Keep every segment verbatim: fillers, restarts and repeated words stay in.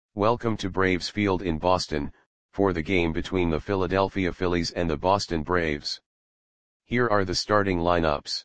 Welcome to Braves Field in Boston, for the game between the Philadelphia Phillies and the Boston Braves. Here are the starting lineups.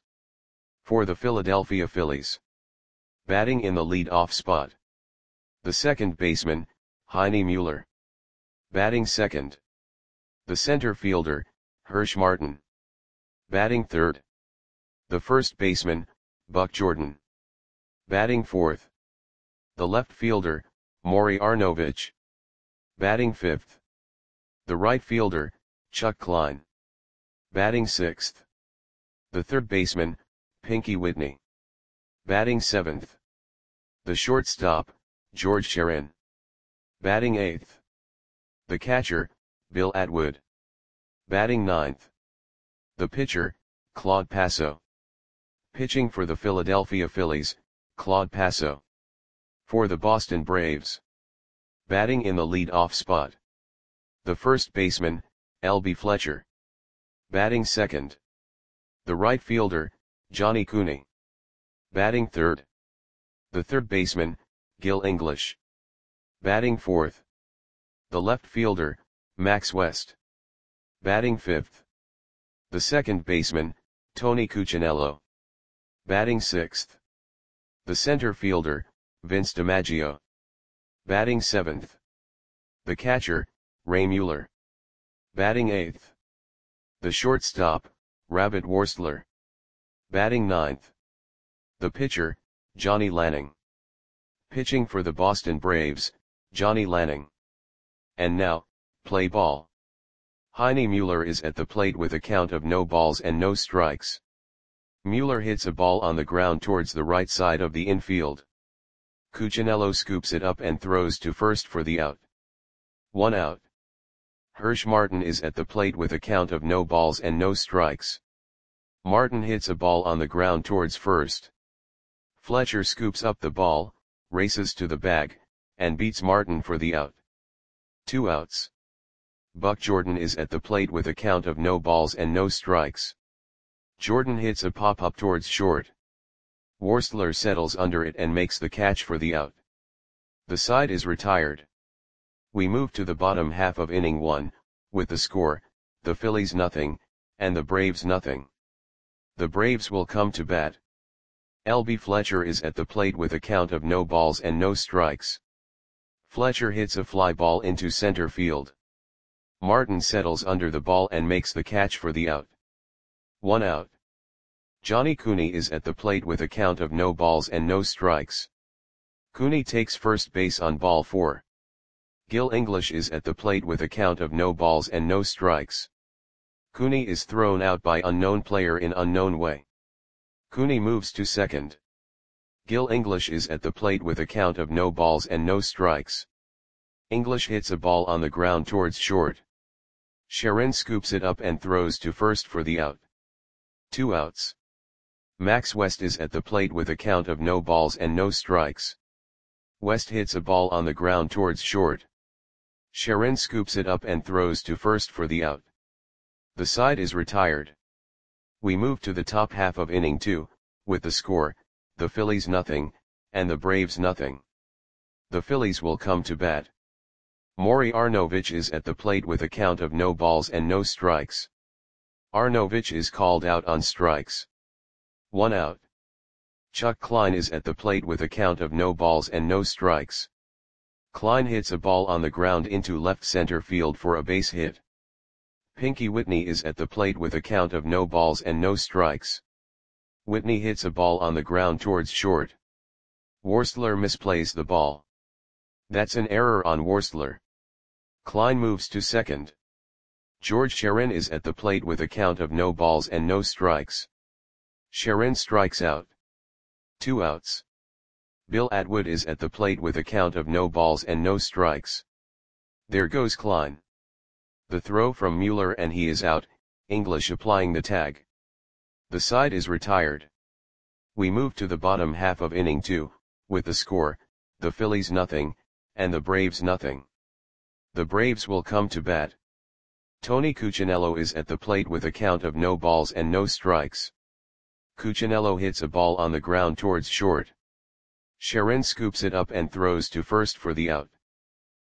For the Philadelphia Phillies. Batting in the lead-off spot. The second baseman, Heine Mueller. Batting second. The center fielder, Hirsch Martin. Batting third. The first baseman, Buck Jordan. Batting fourth. The left fielder, Maury Arnovich. Batting fifth. The right fielder, Chuck Klein. Batting sixth. The third baseman, Pinky Whitney. Batting seventh. The shortstop, George Sherin. Batting eighth. The catcher, Bill Atwood. Batting ninth. The pitcher, Claude Passo. Pitching for the Philadelphia Phillies, Claude Passo. For the Boston Braves. Batting in the lead-off spot. The first baseman, L B Fletcher. Batting second. The right fielder, Johnny Cooney. Batting third. The third baseman, Gil English. Batting fourth. The left fielder, Max West. Batting fifth. The second baseman, Tony Cuccinello. Batting sixth. The center fielder, Vince DiMaggio. Batting seventh. The catcher, Ray Mueller. Batting eighth. The shortstop, Rabbit Worstler. Batting ninth. The pitcher, Johnny Lanning. Pitching for the Boston Braves, Johnny Lanning. And now, play ball. Heine Mueller is at the plate with a count of no balls and no strikes. Mueller hits a ball on the ground towards the right side of the infield. Cuccinello scoops it up and throws to first for the out. One out. Hirsch Martin is at the plate with a count of no balls and no strikes. Martin hits a ball on the ground towards first. Fletcher scoops up the ball, races to the bag, and beats Martin for the out. Two outs. Buck Jordan is at the plate with a count of no balls and no strikes. Jordan hits a pop-up towards short. Worstler settles under it and makes the catch for the out. The side is retired. We move to the bottom half of inning one, with the score, the Phillies nothing, and the Braves nothing. The Braves will come to bat. L B Fletcher is at the plate with a count of no balls and no strikes. Fletcher hits a fly ball into center field. Martin settles under the ball and makes the catch for the out. One out. Johnny Cooney is at the plate with a count of no balls and no strikes. Cooney takes first base on ball four. Gil English is at the plate with a count of no balls and no strikes. Cooney is thrown out by unknown player in unknown way. Cooney moves to second. Gil English is at the plate with a count of no balls and no strikes. English hits a ball on the ground towards short. Sherin scoops it up and throws to first for the out. Two outs. Max West is at the plate with a count of no balls and no strikes. West hits a ball on the ground towards short. Sherin scoops it up and throws to first for the out. The side is retired. We move to the top half of inning two, with the score, the Phillies nothing, and the Braves nothing. The Phillies will come to bat. Maury Arnovich is at the plate with a count of no balls and no strikes. Arnovich is called out on strikes. One out. Chuck Klein is at the plate with a count of no balls and no strikes. Klein hits a ball on the ground into left center field for a base hit. Pinky Whitney is at the plate with a count of no balls and no strikes. Whitney hits a ball on the ground towards short. Worstler misplays the ball. That's an error on Worstler. Klein moves to second. George Sherin is at the plate with a count of no balls and no strikes. Sherin strikes out. Two outs. Bill Atwood is at the plate with a count of no balls and no strikes. There goes Klein. The throw from Mueller and he is out, English applying the tag. The side is retired. We move to the bottom half of inning two, with the score, the Phillies nothing, and the Braves nothing. The Braves will come to bat. Tony Cuccinello is at the plate with a count of no balls and no strikes. Cuccinello hits a ball on the ground towards short. Sherin scoops it up and throws to first for the out.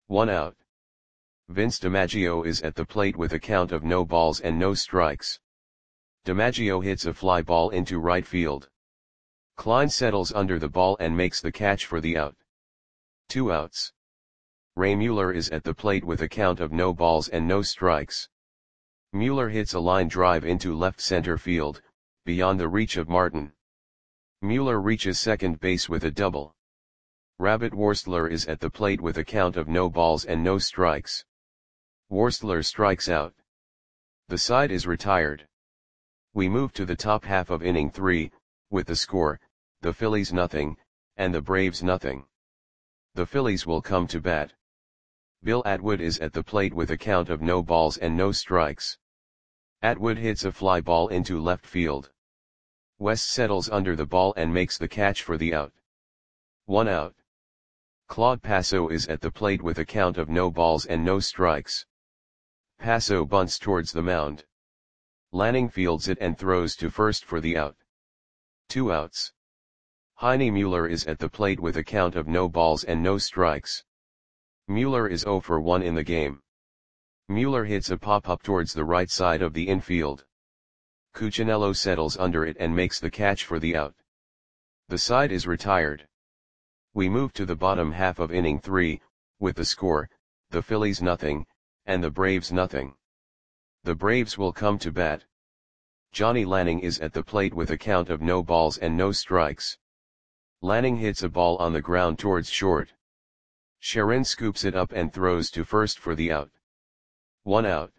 one out. Vince DiMaggio is at the plate with a count of no balls and no strikes. DiMaggio hits a fly ball into right field. Klein settles under the ball and makes the catch for the out. Two outs. Ray Mueller is at the plate with a count of no balls and no strikes. Mueller hits a line drive into left center field, beyond the reach of Martin. Mueller reaches second base with a double. Rabbit Worstler is at the plate with a count of no balls and no strikes. Worstler strikes out. The side is retired. We move to the top half of inning three, with the score, the Phillies nothing, and the Braves nothing. The Phillies will come to bat. Bill Atwood is at the plate with a count of no balls and no strikes. Atwood hits a fly ball into left field. West settles under the ball and makes the catch for the out. One out. Claude Passo is at the plate with a count of no balls and no strikes. Passo bunts towards the mound. Lanning fields it and throws to first for the out. Two outs. Heine Mueller is at the plate with a count of no balls and no strikes. Mueller is oh for one in the game. Mueller hits a pop-up towards the right side of the infield. Cuccinello settles under it and makes the catch for the out. The side is retired. We move to the bottom half of inning three, with the score, the Phillies nothing, and the Braves nothing. The Braves will come to bat. Johnny Lanning is at the plate with a count of no balls and no strikes. Lanning hits a ball on the ground towards short. Sharon scoops it up and throws to first for the out. One out.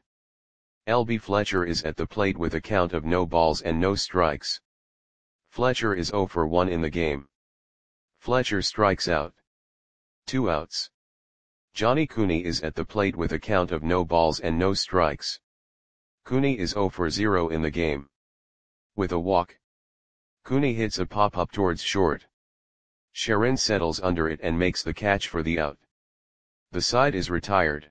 L B Fletcher is at the plate with a count of no balls and no strikes. Fletcher is oh for one in the game. Fletcher strikes out. Two outs. Johnny Cooney is at the plate with a count of no balls and no strikes. Cooney is oh for zero in the game. With a walk. Cooney hits a pop-up towards short. Sharon settles under it and makes the catch for the out. The side is retired.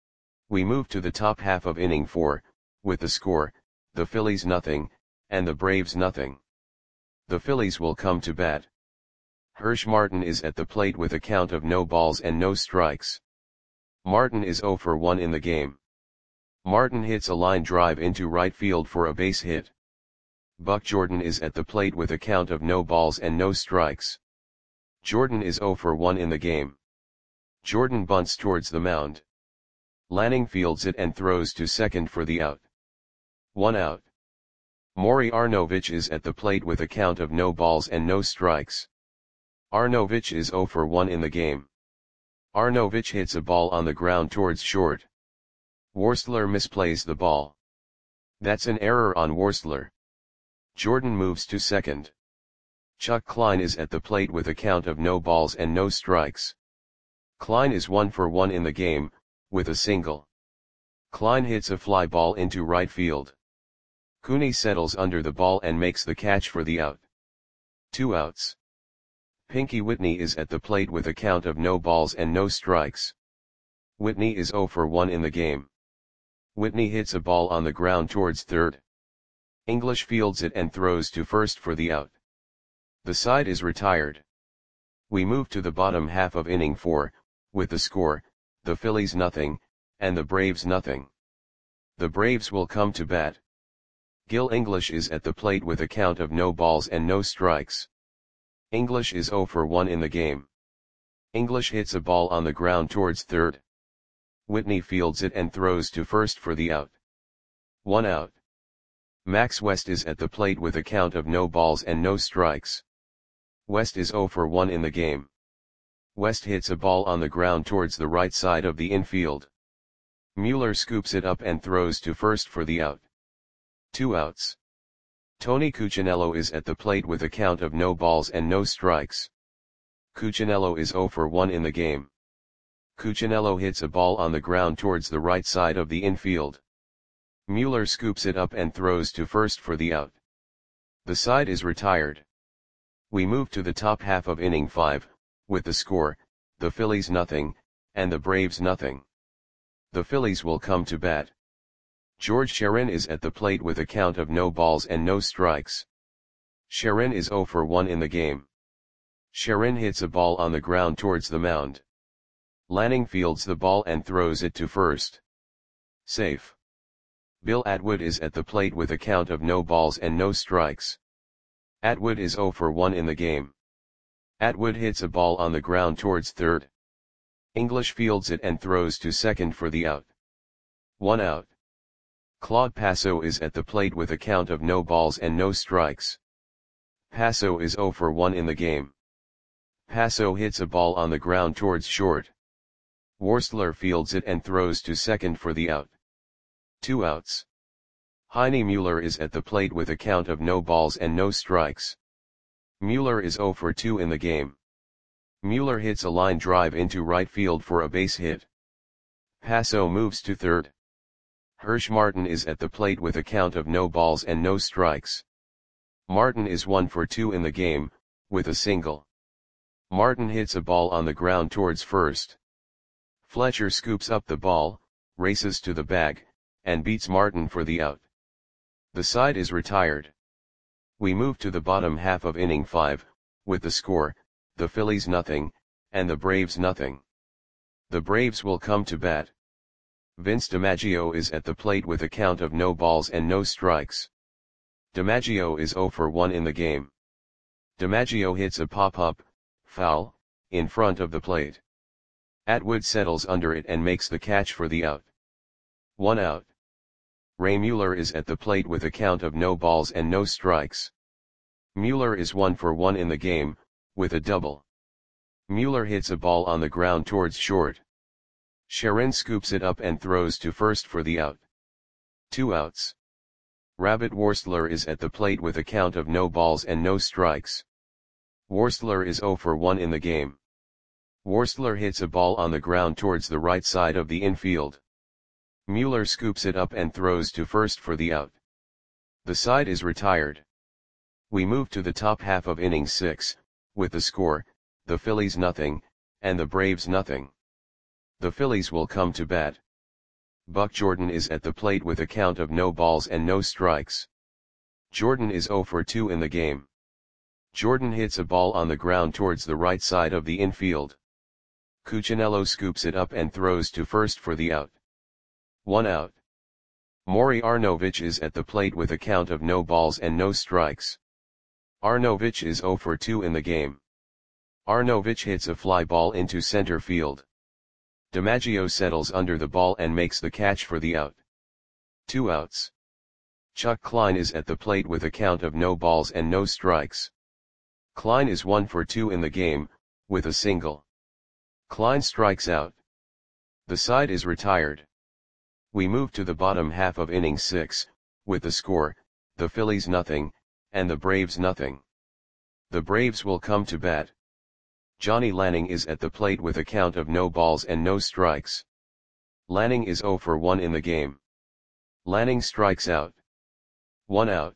We move to the top half of inning four, with the score, the Phillies nothing, and the Braves nothing. The Phillies will come to bat. Hirsch Martin is at the plate with a count of no balls and no strikes. Martin is oh for one in the game. Martin hits a line drive into right field for a base hit. Buck Jordan is at the plate with a count of no balls and no strikes. Jordan is oh for one in the game. Jordan bunts towards the mound. Lanning fields it and throws to second for the out. One out. Maury Arnovich is at the plate with a count of no balls and no strikes. Arnovich is oh for one in the game. Arnovich hits a ball on the ground towards short. Worstler misplays the ball. That's an error on Worstler. Jordan moves to second. Chuck Klein is at the plate with a count of no balls and no strikes. Klein is one for one in the game, with a single. Klein hits a fly ball into right field. Cooney settles under the ball and makes the catch for the out. Two outs. Pinky Whitney is at the plate with a count of no balls and no strikes. Whitney is oh for one in the game. Whitney hits a ball on the ground towards third. English fields it and throws to first for the out. The side is retired. We move to the bottom half of inning four, with the score, the Phillies nothing, and the Braves nothing. The Braves will come to bat. Gil English is at the plate with a count of no balls and no strikes. English is oh for one in the game. English hits a ball on the ground towards third. Whitney fields it and throws to first for the out. One out. Max West is at the plate with a count of no balls and no strikes. West is oh for one in the game. West hits a ball on the ground towards the right side of the infield. Mueller scoops it up and throws to first for the out. Two outs. Tony Cuccinello is at the plate with a count of no balls and no strikes. Cuccinello is oh for one in the game. Cuccinello hits a ball on the ground towards the right side of the infield. Mueller scoops it up and throws to first for the out. The side is retired. We move to the top half of inning five, with the score, the Phillies nothing, and the Braves nothing. The Phillies will come to bat. George Sharon is at the plate with a count of no balls and no strikes. Sharon is oh for one in the game. Sharon hits a ball on the ground towards the mound. Lanning fields the ball and throws it to first. Safe. Bill Atwood is at the plate with a count of no balls and no strikes. Atwood is zero for one in the game. Atwood hits a ball on the ground towards third. English fields it and throws to second for the out. One out. Claude Passo is at the plate with a count of no balls and no strikes. Passo is zero for one in the game. Passo hits a ball on the ground towards short. Worstler fields it and throws to second for the out. Two outs. Heine Mueller is at the plate with a count of no balls and no strikes. Mueller is zero for two in the game. Mueller hits a line drive into right field for a base hit. Passo moves to third. Hirsch Martin is at the plate with a count of no balls and no strikes. Martin is one for two in the game, with a single. Martin hits a ball on the ground towards first. Fletcher scoops up the ball, races to the bag, and beats Martin for the out. The side is retired. We move to the bottom half of inning five, with the score, the Phillies nothing, and the Braves nothing. The Braves will come to bat. Vince DiMaggio is at the plate with a count of no balls and no strikes. DiMaggio is zero for one in the game. DiMaggio hits a pop-up, foul, in front of the plate. Atwood settles under it and makes the catch for the out. One out. Ray Mueller is at the plate with a count of no balls and no strikes. Mueller is one for one in the game, with a double. Mueller hits a ball on the ground towards short. Sharon scoops it up and throws to first for the out. Two outs. Rabbit Worstler is at the plate with a count of no balls and no strikes. Worstler is zero for one in the game. Worstler hits a ball on the ground towards the right side of the infield. Mueller scoops it up and throws to first for the out. The side is retired. We move to the top half of inning six, with the score, the Phillies nothing, and the Braves nothing. The Phillies will come to bat. Buck Jordan is at the plate with a count of no balls and no strikes. Jordan is zero for two in the game. Jordan hits a ball on the ground towards the right side of the infield. Cuccinello scoops it up and throws to first for the out. One out. Maury Arnovich is at the plate with a count of no balls and no strikes. Arnovich is zero for two in the game. Arnovich hits a fly ball into center field. DiMaggio settles under the ball and makes the catch for the out. Two outs. Chuck Klein is at the plate with a count of no balls and no strikes. Klein is one for two in the game, with a single. Klein strikes out. The side is retired. We move to the bottom half of inning six, with the score, the Phillies nothing, and the Braves nothing. The Braves will come to bat. Johnny Lanning is at the plate with a count of no balls and no strikes. Lanning is zero for one in the game. Lanning strikes out. One out.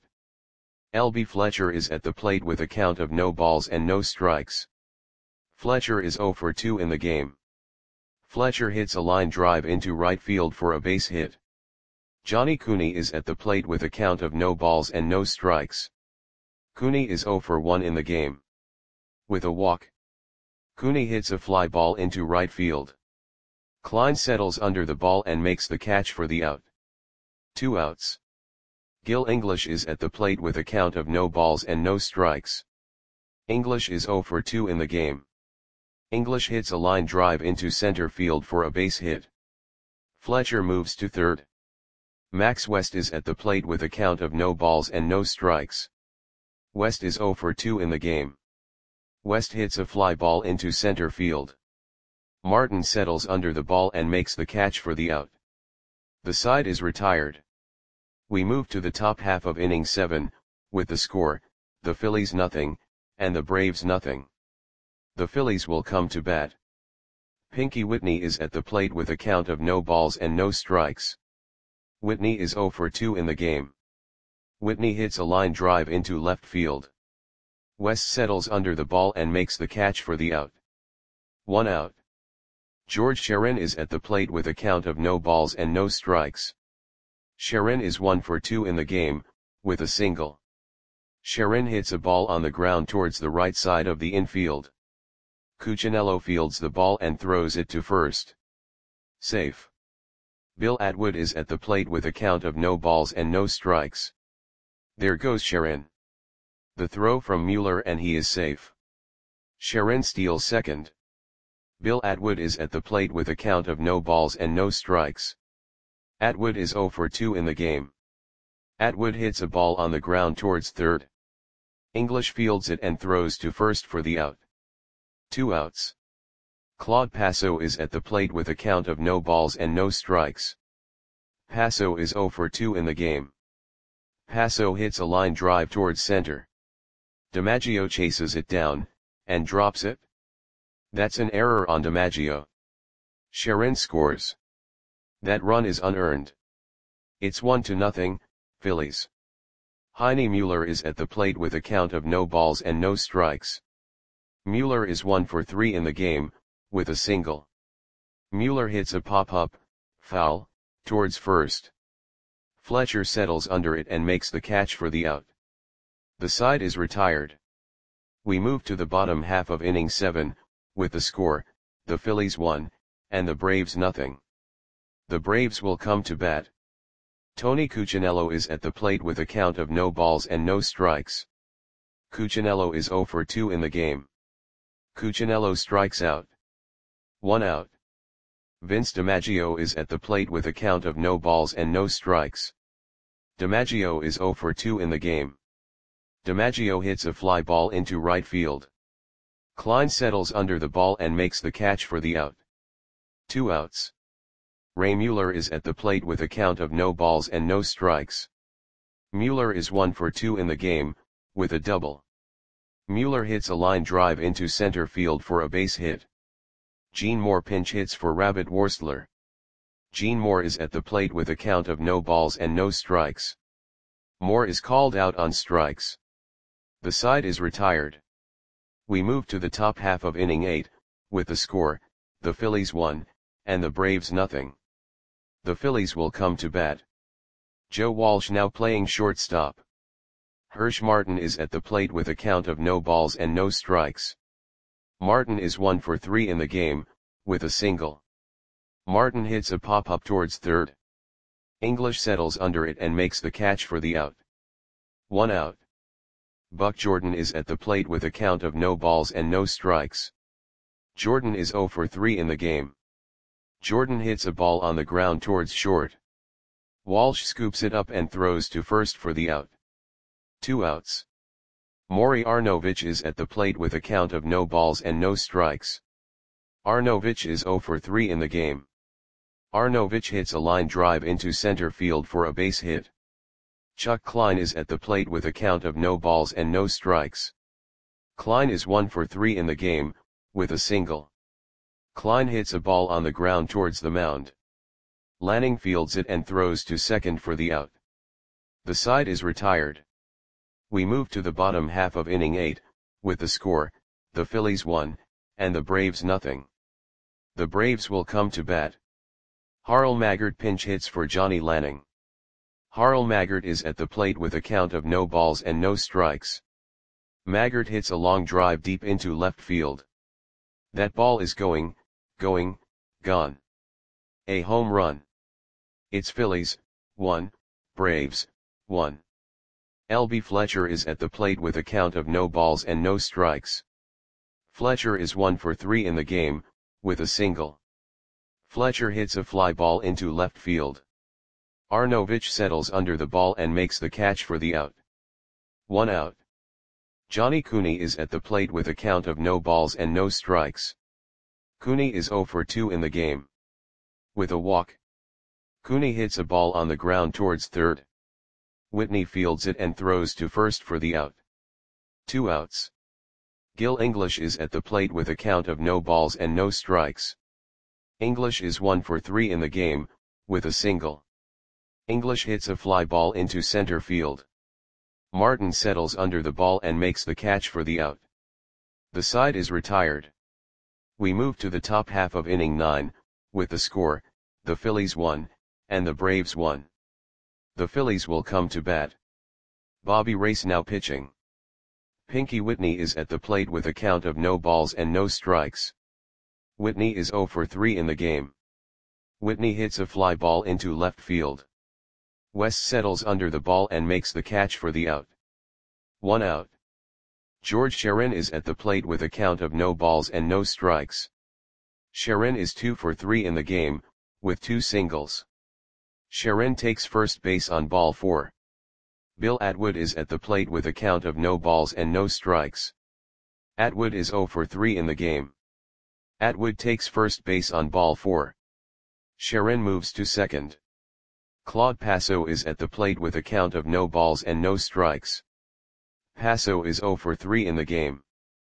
L B Fletcher is at the plate with a count of no balls and no strikes. Fletcher is zero for two in the game. Fletcher hits a line drive into right field for a base hit. Johnny Cooney is at the plate with a count of no balls and no strikes. Cooney is zero for one in the game. With a walk. Cooney hits a fly ball into right field. Klein settles under the ball and makes the catch for the out. Two outs. Gil English is at the plate with a count of no balls and no strikes. English is zero for two in the game. English hits a line drive into center field for a base hit. Fletcher moves to third. Max West is at the plate with a count of no balls and no strikes. West is zero for two in the game. West hits a fly ball into center field. Martin settles under the ball and makes the catch for the out. The side is retired. We move to the top half of inning seven, with the score, the Phillies nothing, and the Braves nothing. The Phillies will come to bat. Pinky Whitney is at the plate with a count of no balls and no strikes. Whitney is zero for two in the game. Whitney hits a line drive into left field. West settles under the ball and makes the catch for the out. One out. George Sharon is at the plate with a count of no balls and no strikes. Sharon is one for two in the game, with a single. Sharon hits a ball on the ground towards the right side of the infield. Cuccinello fields the ball and throws it to first. Safe. Bill Atwood is at the plate with a count of no balls and no strikes. There goes Sharon. The throw from Mueller and he is safe. Sharon steals second. Bill Atwood is at the plate with a count of no balls and no strikes. Atwood is zero for two in the game. Atwood hits a ball on the ground towards third. English fields it and throws to first for the out. Two outs. Claude Passo is at the plate with a count of no balls and no strikes. Passo is zero for two in the game. Passo hits a line drive towards center. DiMaggio chases it down, and drops it. That's an error on DiMaggio. Sharon scores. That run is unearned. It's one to nothing, Phillies. Heine Mueller is at the plate with a count of no balls and no strikes. Mueller is one for three in the game, with a single. Mueller hits a pop-up, foul, towards first. Fletcher settles under it and makes the catch for the out. The side is retired. We move to the bottom half of inning seven, with the score, the Phillies one, and the Braves nothing. The Braves will come to bat. Tony Cuccinello is at the plate with a count of no balls and no strikes. Cuccinello is zero for two in the game. Cuccinello strikes out. One out. Vince DiMaggio is at the plate with a count of no balls and no strikes. DiMaggio is zero for two in the game. DiMaggio hits a fly ball into right field. Klein settles under the ball and makes the catch for the out. Two outs. Ray Mueller is at the plate with a count of no balls and no strikes. Mueller is one for two in the game, with a double. Mueller hits a line drive into center field for a base hit. Gene Moore pinch hits for Rabbit Worstler. Gene Moore is at the plate with a count of no balls and no strikes. Moore is called out on strikes. The side is retired. We move to the top half of inning eight, with the score, the Phillies one, and the Braves nothing. The Phillies will come to bat. Joe Walsh now playing shortstop. Hirsch Martin is at the plate with a count of no balls and no strikes. Martin is one for three in the game, with a single. Martin hits a pop-up towards third. English settles under it and makes the catch for the out. One out. Buck Jordan is at the plate with a count of no balls and no strikes. Jordan is zero for three in the game. Jordan hits a ball on the ground towards short. Walsh scoops it up and throws to first for the out. Two outs. Maury Arnovich is at the plate with a count of no balls and no strikes. Arnovich is zero for three in the game. Arnovich hits a line drive into center field for a base hit. Chuck Klein is at the plate with a count of no balls and no strikes. Klein is one for three in the game, with a single. Klein hits a ball on the ground towards the mound. Lanning fields it and throws to second for the out. The side is retired. We move to the bottom half of inning eight, with the score, the Phillies one, and the Braves nothing. The Braves will come to bat. Harl Maggart pinch hits for Johnny Lanning. Harl Maggart is at the plate with a count of no balls and no strikes. Maggart hits a long drive deep into left field. That ball is going, going, gone. A home run. It's Phillies, one, Braves, one. L B Fletcher is at the plate with a count of no balls and no strikes. Fletcher is one for three in the game, with a single. Fletcher hits a fly ball into left field. Arnovich settles under the ball and makes the catch for the out. One out. Johnny Cooney is at the plate with a count of no balls and no strikes. Cooney is zero for two in the game. With a walk. Cooney hits a ball on the ground towards third. Whitney fields it and throws to first for the out. Two outs. Gil English is at the plate with a count of no balls and no strikes. English is one for three in the game, with a single. English hits a fly ball into center field. Martin settles under the ball and makes the catch for the out. The side is retired. We move to the top half of inning nine, with the score, the Phillies one, and the Braves one. The Phillies will come to bat. Bobby Race now pitching. Pinky Whitney is at the plate with a count of no balls and no strikes. Whitney is zero for three in the game. Whitney hits a fly ball into left field. West settles under the ball and makes the catch for the out. One out. George Sharon is at the plate with a count of no balls and no strikes. Sharon is two for three in the game, with two singles. Sharon takes first base on ball four. Bill Atwood is at the plate with a count of no balls and no strikes. Atwood is zero for three in the game. Atwood takes first base on ball four. Sharon moves to second. Claude Passo is at the plate with a count of no balls and no strikes. Passo is zero for three in the game.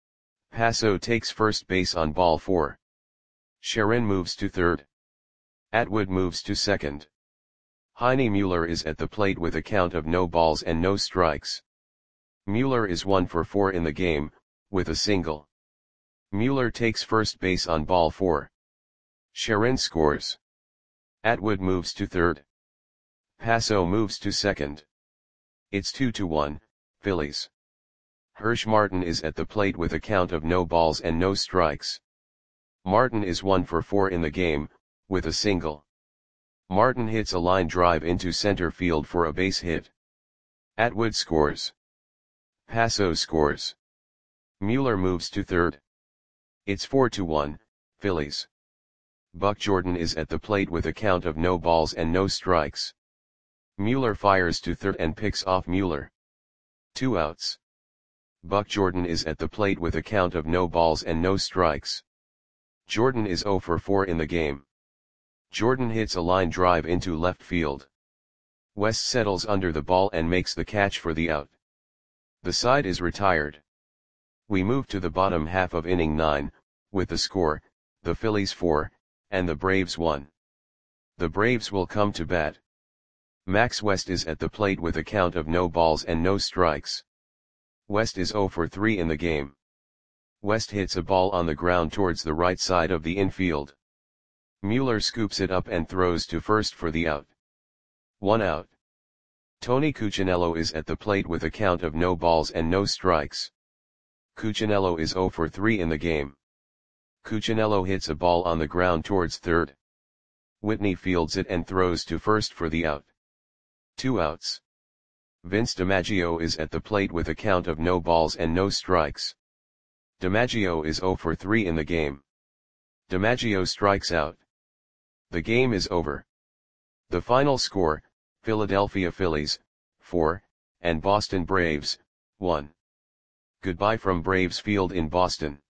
Passo takes first base on ball four. Sharon moves to third. Atwood moves to second. Heine Mueller is at the plate with a count of no balls and no strikes. Mueller is one for four in the game, with a single. Mueller takes first base on ball four. Sharon scores. Atwood moves to third. Passo moves to second. It's two to one, Phillies. Hirsch Martin is at the plate with a count of no balls and no strikes. Martin is one for four in the game, with a single. Martin hits a line drive into center field for a base hit. Atwood scores. Passo scores. Mueller moves to third. It's four to one, Phillies. Buck Jordan is at the plate with a count of no balls and no strikes. Mueller fires to third and picks off Mueller. Two outs. Buck Jordan is at the plate with a count of no balls and no strikes. Jordan is zero for four in the game. Jordan hits a line drive into left field. West settles under the ball and makes the catch for the out. The side is retired. We move to the bottom half of inning nine, with the score, the Phillies four, and the Braves one. The Braves will come to bat. Max West is at the plate with a count of no balls and no strikes. West is zero for three in the game. West hits a ball on the ground towards the right side of the infield. Mueller scoops it up and throws to first for the out. One out. Tony Cuccinello is at the plate with a count of no balls and no strikes. Cuccinello is zero for three in the game. Cuccinello hits a ball on the ground towards third. Whitney fields it and throws to first for the out. Two outs. Vince DiMaggio is at the plate with a count of no balls and no strikes. DiMaggio is zero for three in the game. DiMaggio strikes out. The game is over. The final score, Philadelphia Phillies, four, and Boston Braves, one. Goodbye from Braves Field in Boston.